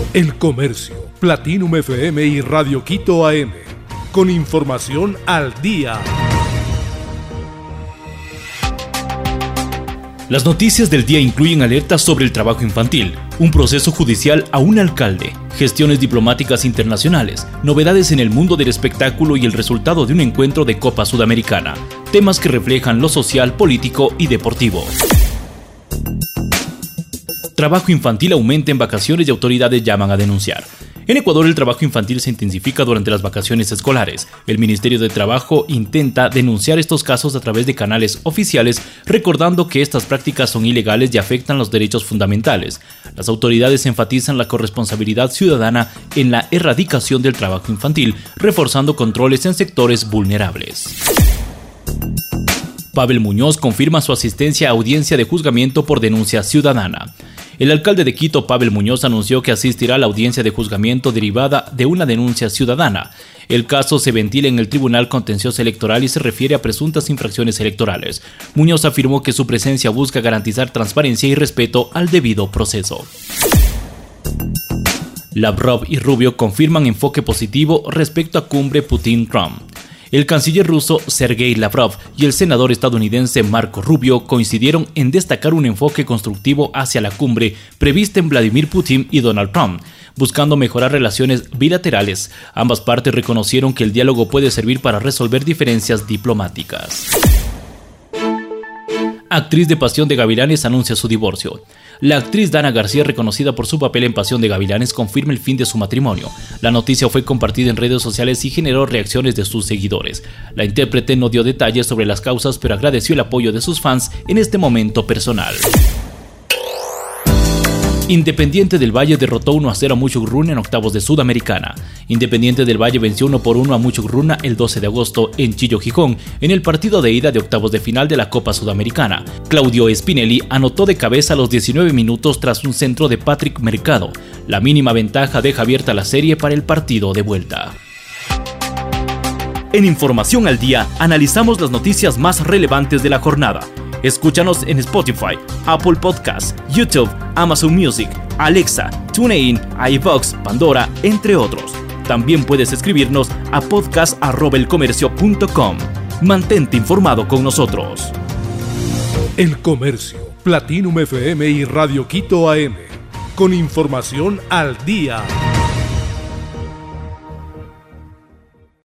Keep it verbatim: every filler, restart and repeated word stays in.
El Comercio, Platinum F M y Radio Quito A M. Con información al día. Las noticias del día incluyen alertas sobre el trabajo infantil, un proceso judicial a un alcalde, gestiones diplomáticas internacionales, novedades en el mundo del espectáculo y el resultado de un encuentro de Copa Sudamericana, temas que reflejan lo social, político y deportivo. Trabajo infantil aumenta en vacaciones y autoridades llaman a denunciar. En Ecuador el trabajo infantil se intensifica durante las vacaciones escolares. El Ministerio de Trabajo intenta denunciar estos casos a través de canales oficiales, recordando que estas prácticas son ilegales y afectan los derechos fundamentales. Las autoridades enfatizan la corresponsabilidad ciudadana en la erradicación del trabajo infantil, reforzando controles en sectores vulnerables. Pavel Muñoz confirma su asistencia a audiencia de juzgamiento por denuncia ciudadana. El alcalde de Quito, Pavel Muñoz, anunció que asistirá a la audiencia de juzgamiento derivada de una denuncia ciudadana. El caso se ventila en el Tribunal Contencioso Electoral y se refiere a presuntas infracciones electorales. Muñoz afirmó que su presencia busca garantizar transparencia y respeto al debido proceso. Lavrov y Rubio confirman enfoque positivo respecto a cumbre Putin-Trump. El canciller ruso Sergei Lavrov y el senador estadounidense Marco Rubio coincidieron en destacar un enfoque constructivo hacia la cumbre prevista en Vladimir Putin y Donald Trump, buscando mejorar relaciones bilaterales. Ambas partes reconocieron que el diálogo puede servir para resolver diferencias diplomáticas. Actriz de Pasión de Gavilanes anuncia su divorcio. La actriz Dana García, reconocida por su papel en Pasión de Gavilanes, confirma el fin de su matrimonio. La noticia fue compartida en redes sociales y generó reacciones de sus seguidores. La intérprete no dio detalles sobre las causas, pero agradeció el apoyo de sus fans en este momento personal. Independiente del Valle derrotó uno a cero a Muchugruna en octavos de Sudamericana. Independiente del Valle venció uno por uno a Muchugruna el doce de agosto en Chillo, Gijón, en el partido de ida de octavos de final de la Copa Sudamericana. Claudio Spinelli anotó de cabeza a los diecinueve minutos tras un centro de Patrick Mercado. La mínima ventaja deja abierta la serie para el partido de vuelta. En Información al Día, analizamos las noticias más relevantes de la jornada. Escúchanos en Spotify, Apple Podcasts, YouTube, Amazon Music, Alexa, TuneIn, iVoox, Pandora, entre otros. También puedes escribirnos a podcast arroba elcomercio punto com. Mantente informado con nosotros. El Comercio, Platinum F M y Radio Quito A M. Con información al día.